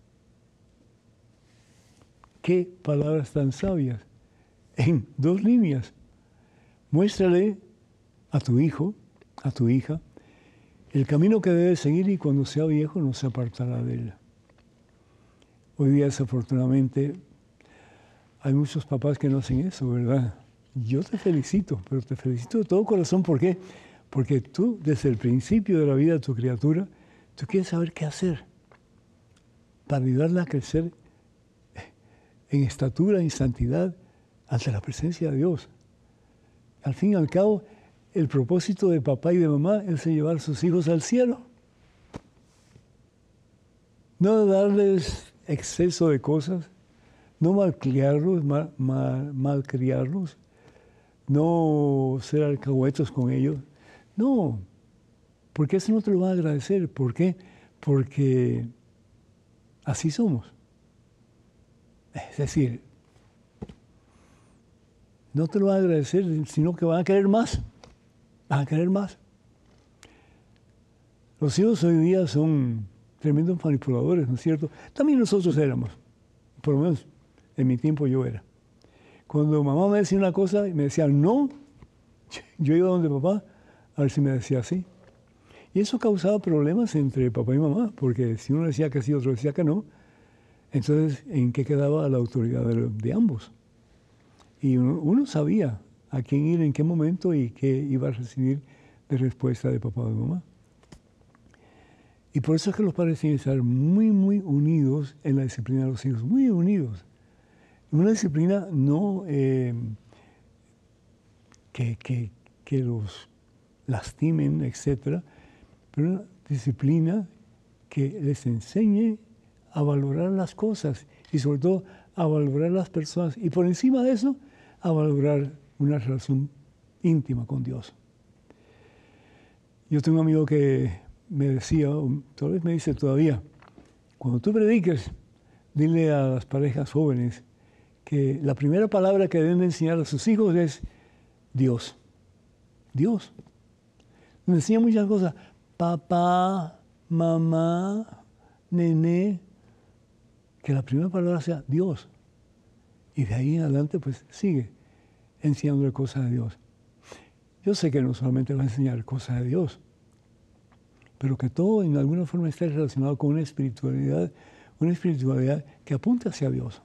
Qué palabras tan sabias. En dos líneas. Muéstrale a tu hijo, a tu hija, el camino que debe seguir, y cuando sea viejo no se apartará de él. Hoy día, desafortunadamente, hay muchos papás que no hacen eso, ¿verdad? Yo te felicito, pero te felicito de todo corazón. ¿Por qué? Porque tú, desde el principio de la vida de tu criatura, tú quieres saber qué hacer para ayudarla a crecer en estatura, en santidad, ante la presencia de Dios. Al fin y al cabo, el propósito de papá y de mamá es llevar a sus hijos al cielo. No darles exceso de cosas, no malcriarlos, mal, mal, malcriarlos, no ser alcahuetos con ellos. No, porque eso no te lo van a agradecer. ¿Por qué? Porque así somos. Es decir, no te lo van a agradecer, sino que van a querer más. Van a querer más. Los hijos hoy día son tremendos manipuladores, ¿no es cierto? También nosotros éramos. Por lo menos en mi tiempo yo era. Cuando mamá me decía una cosa y me decía no, yo iba donde papá a ver si me decía sí. Y eso causaba problemas entre papá y mamá, porque si uno decía que sí, otro decía que no, entonces ¿en qué quedaba la autoridad de, de ambos? Y uno, uno sabía a quién ir, en qué momento y qué iba a recibir de respuesta de papá o de mamá. Y por eso es que los padres tienen que estar muy, muy unidos en la disciplina de los hijos, muy unidos. Una disciplina no eh, que, que, que los lastimen, etcétera, pero una disciplina que les enseñe a valorar las cosas y sobre todo a valorar las personas, y por encima de eso, a valorar una relación íntima con Dios. Yo tengo un amigo que me decía, tal vez me dice todavía, cuando tú prediques, dile a las parejas jóvenes que la primera palabra que deben de enseñar a sus hijos es Dios. Dios. Nos enseña muchas cosas. Papá, mamá, nené. Que la primera palabra sea Dios. Y de ahí en adelante, pues, sigue enseñándole cosas de Dios. Yo sé que no solamente va a enseñar cosas de Dios, pero que todo en alguna forma esté relacionado con una espiritualidad, una espiritualidad que apunte hacia Dios.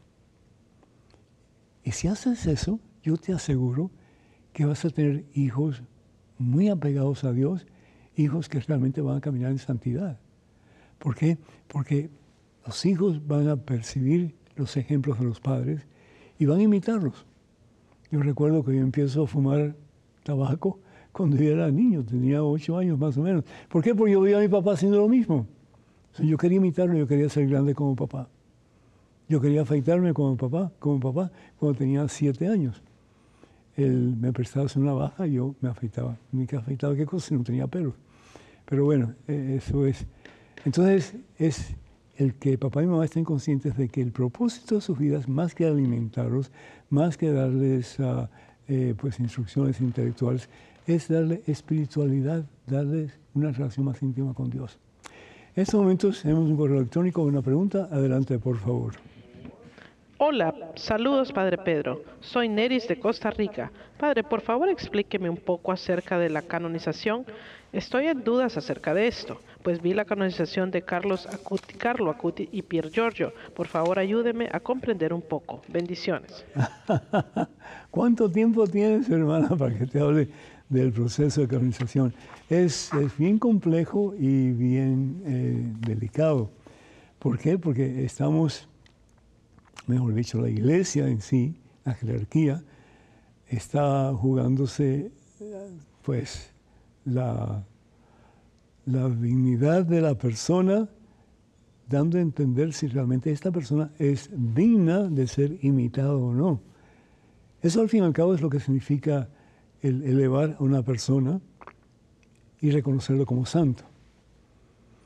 Y si haces eso, yo te aseguro que vas a tener hijos muy apegados a Dios, hijos que realmente van a caminar en santidad. ¿Por qué? Porque los hijos van a percibir los ejemplos de los padres y van a imitarlos. Yo recuerdo que yo empiezo a fumar tabaco cuando yo era niño, tenía ocho años más o menos. ¿Por qué? Porque yo veía a mi papá haciendo lo mismo. O sea, yo quería imitarlo, yo quería ser grande como papá. Yo quería afeitarme como papá, como papá cuando tenía siete años. Él me prestaba hacer una baja y yo me afeitaba. Ni que afeitaba qué cosa, no tenía pelo. Pero bueno, eso es. Entonces, es el que papá y mamá estén conscientes de que el propósito de sus vidas, más que alimentarlos, más que darles uh, eh, pues, instrucciones intelectuales, es darle espiritualidad, darles una relación más íntima con Dios. En estos momentos tenemos un correo electrónico, una pregunta. Adelante, por favor. Hola, saludos Padre Pedro. Soy Neris de Costa Rica. Padre, por favor explíqueme un poco acerca de la canonización. Estoy en dudas acerca de esto, pues vi la canonización de Carlos Acuti, Carlo Acuti y Pier Giorgio. Por favor, ayúdeme a comprender un poco. Bendiciones. ¿Cuánto tiempo tienes, hermana, para que te hable del proceso de canonización? Es, es bien complejo y bien eh, delicado. ¿Por qué? Porque estamos, mejor dicho, la iglesia en sí, la jerarquía, está jugándose, pues, la, la dignidad de la persona, dando a entender si realmente esta persona es digna de ser imitada o no. Eso, al fin y al cabo, es lo que significa el elevar a una persona y reconocerlo como santo.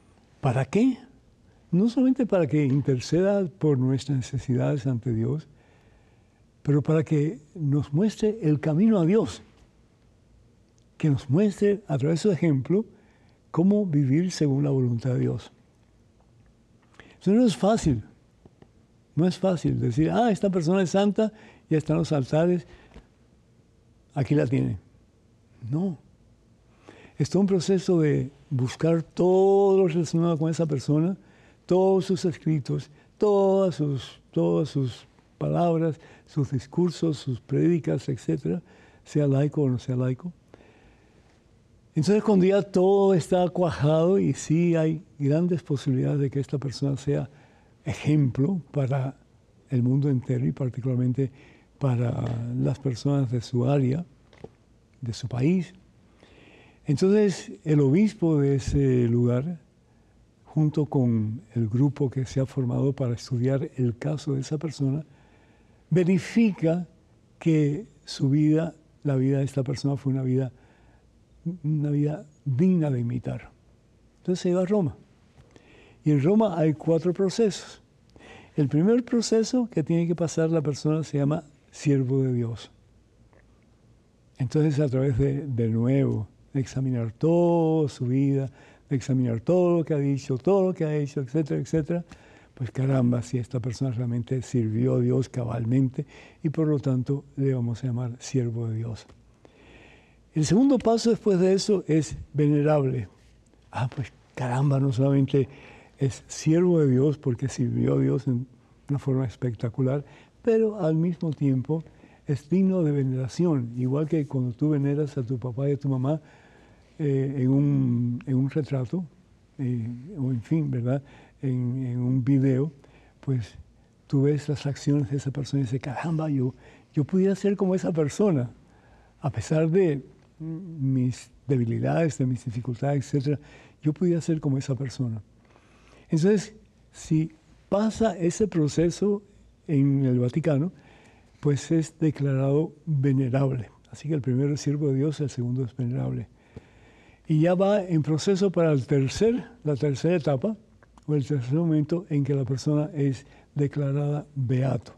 ¿Para qué? No solamente para que interceda por nuestras necesidades ante Dios, pero para que nos muestre el camino a Dios, que nos muestre a través de su ejemplo cómo vivir según la voluntad de Dios. Eso no es fácil, no es fácil decir, ah, esta persona es santa, ya está en los altares, aquí la tiene. No. Es todo un proceso de buscar todo lo relacionado con esa persona, todos sus escritos, todas sus, todas sus palabras, sus discursos, sus prédicas, etcétera, sea laico o no sea laico. Entonces, cuando ya todo está cuajado y sí hay grandes posibilidades de que esta persona sea ejemplo para el mundo entero y particularmente para las personas de su área, de su país. Entonces, el obispo de ese lugar, junto con el grupo que se ha formado para estudiar el caso de esa persona, verifica que su vida, la vida de esta persona fue una vida, una vida digna de imitar. Entonces se va a Roma. Y en Roma hay cuatro procesos. El primer proceso que tiene que pasar la persona se llama siervo de Dios. Entonces, a través de, de nuevo, de examinar toda su vida, de examinar todo lo que ha dicho, todo lo que ha hecho, etcétera, etcétera, pues caramba, si esta persona realmente sirvió a Dios cabalmente y por lo tanto le vamos a llamar siervo de Dios. El segundo paso después de eso es venerable. Ah, pues caramba, no solamente es siervo de Dios porque sirvió a Dios en una forma espectacular, pero al mismo tiempo es digno de veneración, igual que cuando tú veneras a tu papá y a tu mamá eh, en, un, en un retrato, eh, o en fin, ¿verdad? En, en un video, pues tú ves las acciones de esa persona y dices, caramba, yo, yo pudiera ser como esa persona, a pesar de mis debilidades, de mis dificultades, etcétera, yo pudiera ser como esa persona. Entonces, si pasa ese proceso en el Vaticano, pues es declarado venerable. Así que el primero es siervo de Dios, el segundo es venerable. Y ya va en proceso para el tercer, la tercera etapa, o el tercer momento en que la persona es declarada beato.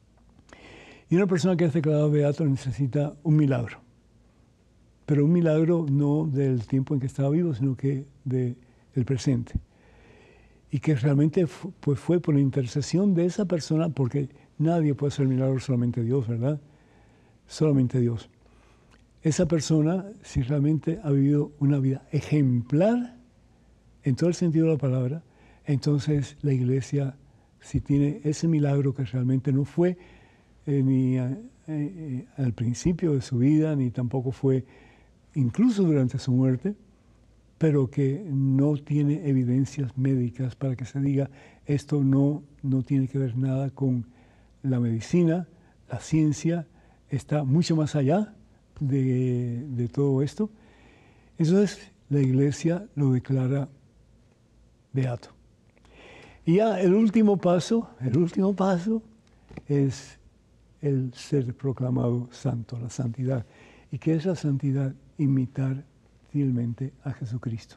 Y una persona que es declarada beato necesita un milagro. Pero un milagro no del tiempo en que estaba vivo, sino que del presente. Y que realmente fu- pues fue por la intercesión de esa persona, porque nadie puede hacer milagros, solamente Dios, ¿verdad? Solamente Dios. Esa persona, si realmente ha vivido una vida ejemplar, en todo el sentido de la palabra, entonces la Iglesia, si tiene ese milagro que realmente no fue eh, ni a, eh, al principio de su vida, ni tampoco fue incluso durante su muerte, pero que no tiene evidencias médicas para que se diga esto no, no tiene que ver nada con la medicina, la ciencia, está mucho más allá de, de todo esto. Entonces la Iglesia lo declara beato. Y ya el último paso, el último paso es el ser proclamado santo, la santidad. ¿Y qué es la santidad? Imitar fielmente a Jesucristo.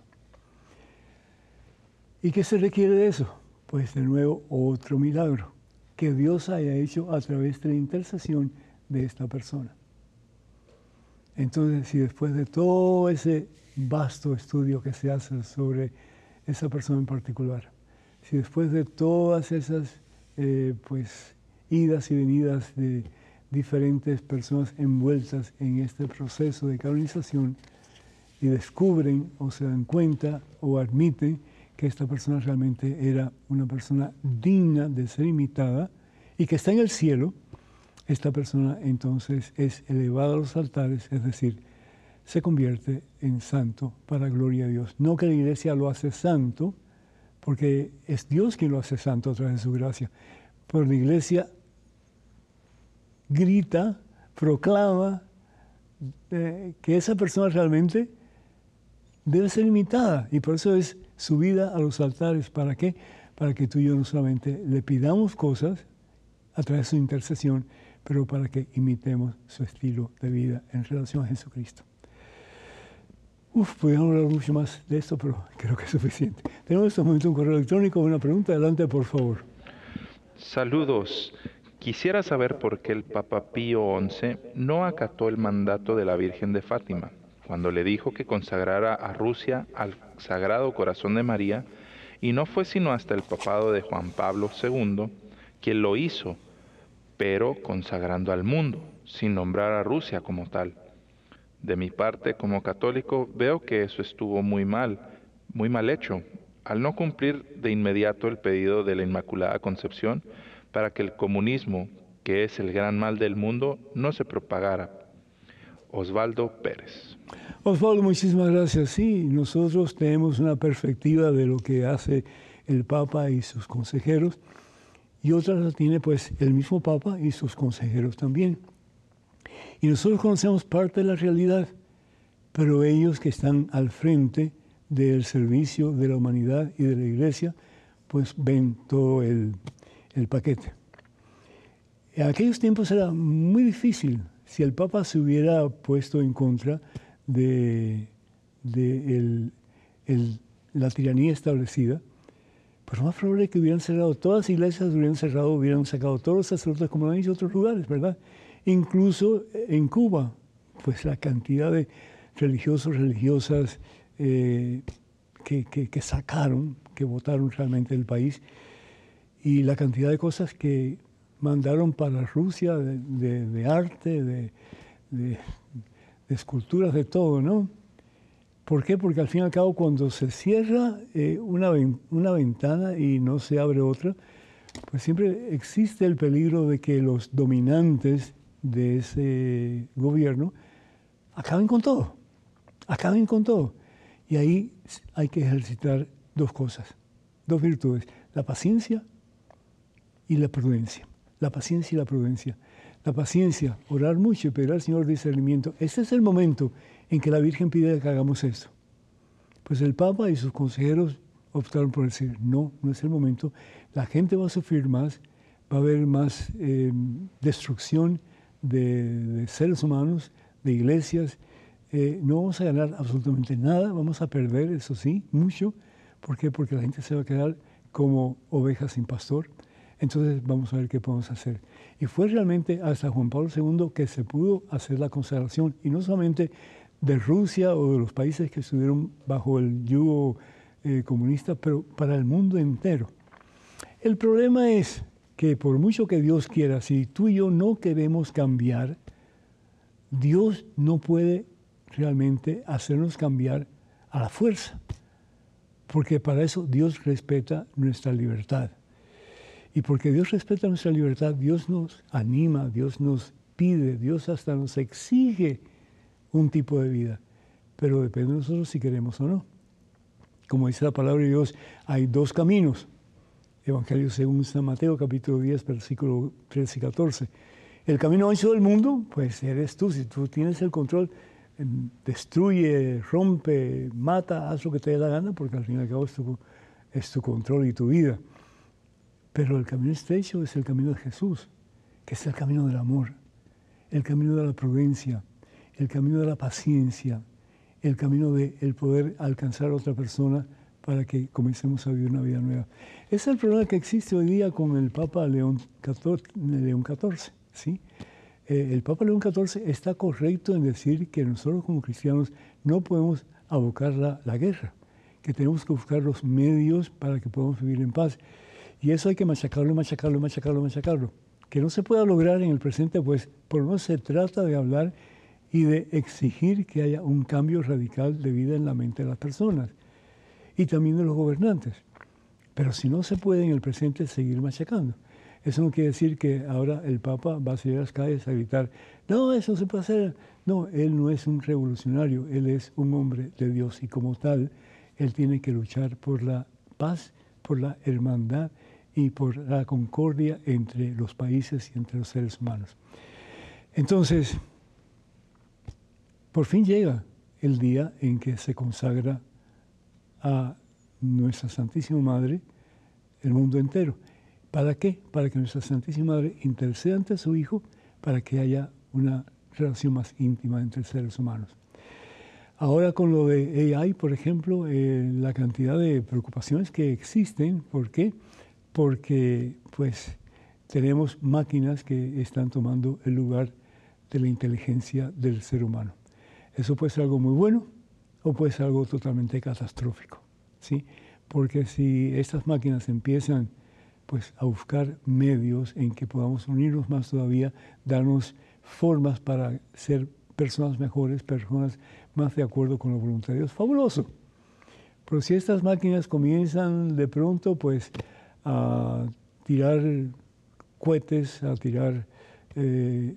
¿Y qué se requiere de eso? Pues de nuevo otro milagro que Dios haya hecho a través de la intercesión de esta persona. Entonces, si después de todo ese vasto estudio que se hace sobre esa persona en particular, si después de todas esas eh, pues, idas y venidas de diferentes personas envueltas en este proceso de canonización y descubren o se dan cuenta o admiten que esta persona realmente era una persona digna de ser imitada y que está en el cielo, esta persona entonces es elevada a los altares, es decir, se convierte en santo para gloria de Dios. No que la Iglesia lo hace santo, porque es Dios quien lo hace santo a través de su gracia, pero la Iglesia grita, proclama eh, que esa persona realmente debe ser imitada, y por eso es subida a los altares. ¿Para qué? Para que tú y yo no solamente le pidamos cosas a través de su intercesión, pero para que imitemos su estilo de vida en relación a Jesucristo. Uf, podríamos hablar mucho más de esto, pero creo que es suficiente. Tenemos en este momento un correo electrónico, una pregunta. Adelante, por favor. Saludos. Quisiera saber por qué el Papa Pío once no acató el mandato de la Virgen de Fátima, cuando le dijo que consagrara a Rusia al Sagrado Corazón de María, y no fue sino hasta el papado de Juan Pablo segundo quien lo hizo, pero consagrando al mundo, sin nombrar a Rusia como tal. De mi parte, como católico, veo que eso estuvo muy mal, muy mal hecho, al no cumplir de inmediato el pedido de la Inmaculada Concepción para que el comunismo, que es el gran mal del mundo, no se propagara. Osvaldo Pérez. Osvaldo, muchísimas gracias. Sí, nosotros tenemos una perspectiva de lo que hace el Papa y sus consejeros, y otra la tiene pues el mismo Papa y sus consejeros también. Y nosotros conocemos parte de la realidad, pero ellos que están al frente del servicio de la humanidad y de la Iglesia, pues ven todo el, el paquete. En aquellos tiempos era muy difícil. Si el Papa se hubiera puesto en contra de, de el, el, la tiranía establecida, pues lo más probable es que hubieran cerrado todas las iglesias, hubieran cerrado, hubieran sacado todos los sacerdotes, como lo han hecho en otros lugares, ¿verdad? Incluso en Cuba, pues la cantidad de religiosos, religiosas eh, que, que, que sacaron, que votaron realmente del país, y la cantidad de cosas que mandaron para Rusia, de, de, de arte, de, de, de esculturas, de todo, ¿no? ¿Por qué? Porque al fin y al cabo cuando se cierra eh, una, una ventana y no se abre otra, pues siempre existe el peligro de que los dominantes de ese gobierno acaben con todo, acaben con todo. Y ahí hay que ejercitar dos cosas, dos virtudes, la paciencia y la prudencia. La paciencia y la prudencia. La paciencia, orar mucho y pedir al Señor discernimiento. Ese es el momento en que la Virgen pide que hagamos esto. Pues el Papa y sus consejeros optaron por decir, no, no es el momento. La gente va a sufrir más, va a haber más eh, destrucción de, de seres humanos, de iglesias. Eh, no vamos a ganar absolutamente nada, vamos a perder, eso sí, mucho. ¿Por qué? Porque la gente se va a quedar como ovejas sin pastor. Entonces vamos a ver qué podemos hacer. Y fue realmente hasta Juan Pablo segundo que se pudo hacer la consagración, y no solamente de Rusia o de los países que estuvieron bajo el yugo eh, comunista, pero para el mundo entero. El problema es que por mucho que Dios quiera, si tú y yo no queremos cambiar, Dios no puede realmente hacernos cambiar a la fuerza, porque para eso Dios respeta nuestra libertad. Y porque Dios respeta nuestra libertad, Dios nos anima, Dios nos pide, Dios hasta nos exige un tipo de vida. Pero depende de nosotros si queremos o no. Como dice la palabra de Dios, hay dos caminos. Evangelio según San Mateo, capítulo diez, versículos trece y catorce. El camino ancho del mundo, pues eres tú. Si tú tienes el control, destruye, rompe, mata, haz lo que te dé la gana, porque al fin y al cabo es tu, es tu control y tu vida. Pero el camino estrecho es el camino de Jesús, que es el camino del amor, el camino de la prudencia, el camino de la paciencia, el camino de el poder alcanzar a otra persona para que comencemos a vivir una vida nueva. Ese es el problema que existe hoy día con el Papa León catorce, ¿sí? Eh, el Papa León catorce está correcto en decir que nosotros como cristianos no podemos abocar la, la guerra, que tenemos que buscar los medios para que podamos vivir en paz. Y eso hay que machacarlo, machacarlo, machacarlo, machacarlo. Que no se pueda lograr en el presente, pues por lo menos se trata de hablar y de exigir que haya un cambio radical de vida en la mente de las personas y también de los gobernantes. Pero si no se puede en el presente seguir machacando. Eso no quiere decir que ahora el Papa va a salir a las calles a gritar, no, eso no se puede hacer. No, él no es un revolucionario, él es un hombre de Dios y como tal, él tiene que luchar por la paz, por la hermandad y por la concordia entre los países y entre los seres humanos. Entonces, por fin llega el día en que se consagra a nuestra Santísima Madre el mundo entero. ¿Para qué? Para que nuestra Santísima Madre interceda ante su Hijo para que haya una relación más íntima entre seres humanos. Ahora con lo de A I, por ejemplo, eh, la cantidad de preocupaciones que existen, ¿por qué? Porque pues tenemos máquinas que están tomando el lugar de la inteligencia del ser humano. Eso puede ser algo muy bueno o puede ser algo totalmente catastrófico, ¿sí? Porque si estas máquinas empiezan pues, a buscar medios en que podamos unirnos más todavía, darnos formas para ser personas mejores, personas más de acuerdo con la voluntad de Dios, fabuloso. Pero si estas máquinas comienzan de pronto pues, a tirar cohetes, a tirar eh,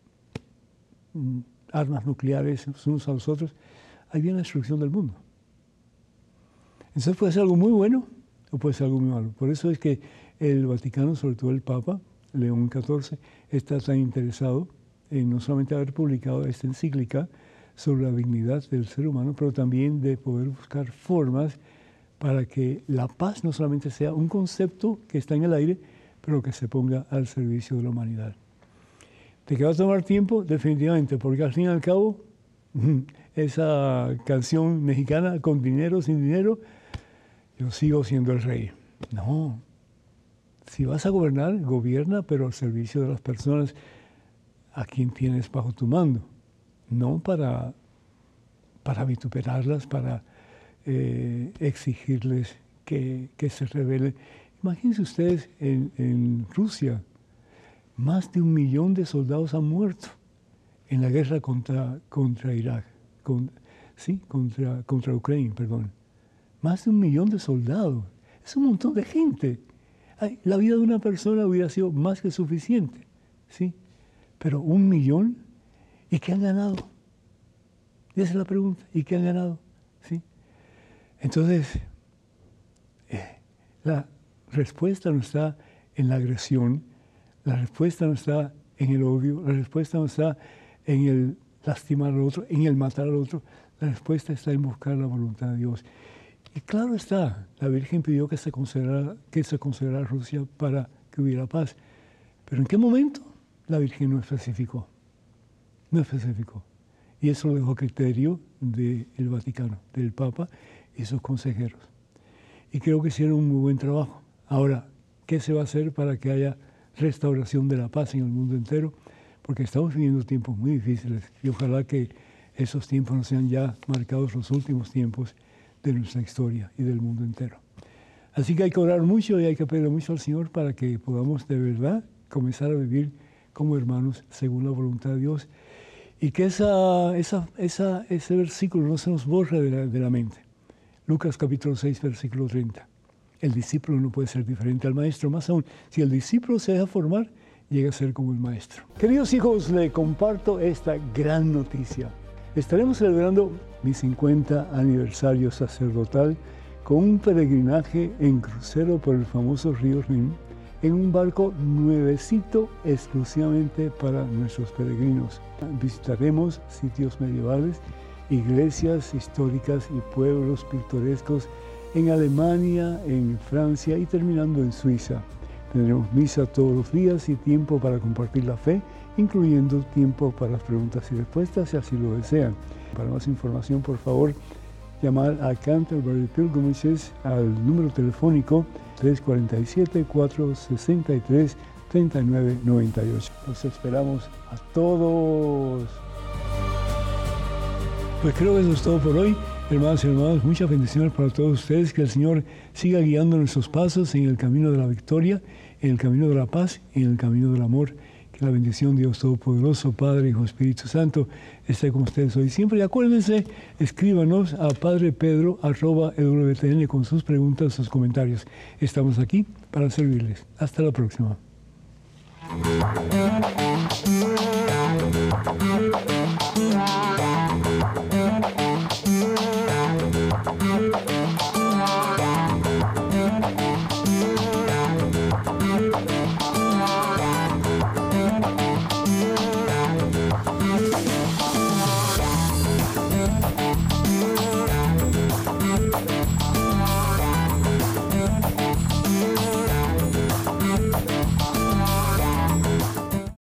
armas nucleares unos a los otros, ahí viene la destrucción del mundo. Entonces puede ser algo muy bueno o puede ser algo muy malo. Por eso es que el Vaticano, sobre todo el Papa, León catorce, está tan interesado en no solamente haber publicado esta encíclica sobre la dignidad del ser humano, pero también de poder buscar formas para que la paz no solamente sea un concepto que está en el aire, pero que se ponga al servicio de la humanidad. ¿De qué va a tomar tiempo? Definitivamente, porque al fin y al cabo, esa canción mexicana, con dinero, sin dinero, yo sigo siendo el rey. No. Si vas a gobernar, gobierna, pero al servicio de las personas a quien tienes bajo tu mando. No para, para vituperarlas, para eh, exigirles que, que se rebelen. Imagínense ustedes en, en Rusia, más de un millón de soldados han muerto en la guerra contra, contra Irak, con, sí, contra, contra Ucrania, perdón. Más de un millón de soldados. Es un montón de gente. Ay, la vida de una persona hubiera sido más que suficiente, ¿sí? Pero un millón, ¿y qué han ganado? Y esa es la pregunta, ¿y qué han ganado? ¿Sí? Entonces, eh, la respuesta no está en la agresión, la respuesta no está en el odio, la respuesta no está en el lastimar al otro, en el matar al otro, la respuesta está en buscar la voluntad de Dios. Y claro está, la Virgen pidió que se considerara, que se considerara Rusia para que hubiera paz. Pero ¿en qué momento? La Virgen no especificó. No especificó. Y eso lo dejó a criterio del Vaticano, del Papa y sus consejeros. Y creo que hicieron un muy buen trabajo. Ahora, ¿qué se va a hacer para que haya restauración de la paz en el mundo entero? Porque estamos viviendo tiempos muy difíciles y ojalá que esos tiempos no sean ya marcados los últimos tiempos de nuestra historia y del mundo entero. Así que hay que orar mucho y hay que pedirle mucho al Señor para que podamos de verdad comenzar a vivir como hermanos según la voluntad de Dios y que esa, esa, esa, ese versículo no se nos borre de la, de la mente. Lucas capítulo seis, versículo treinta. El discípulo no puede ser diferente al maestro, más aún, si el discípulo se deja formar, llega a ser como el maestro. Queridos hijos, les comparto esta gran noticia. Estaremos celebrando mi cincuenta aniversario sacerdotal con un peregrinaje en crucero por el famoso río Rin, en un barco nuevecito exclusivamente para nuestros peregrinos. Visitaremos sitios medievales, iglesias históricas y pueblos pintorescos en Alemania, en Francia y terminando en Suiza. Tendremos misa todos los días y tiempo para compartir la fe, incluyendo tiempo para las preguntas y respuestas, si así lo desean. Para más información, por favor, llamar a Canterbury Pilgrimages al número telefónico tres cuatro siete, cuatro seis tres, tres nueve nueve ocho. Los esperamos a todos. Pues creo que eso es todo por hoy. Hermanos y hermanas, muchas bendiciones para todos ustedes. Que el Señor siga guiando nuestros pasos en el camino de la victoria, en el camino de la paz, en el camino del amor. Que la bendición de Dios Todopoderoso, Padre, Hijo, Espíritu Santo, esté con ustedes hoy siempre. Y acuérdense, escríbanos a padrepedro arroba e w t n con sus preguntas, sus comentarios. Estamos aquí para servirles. Hasta la próxima.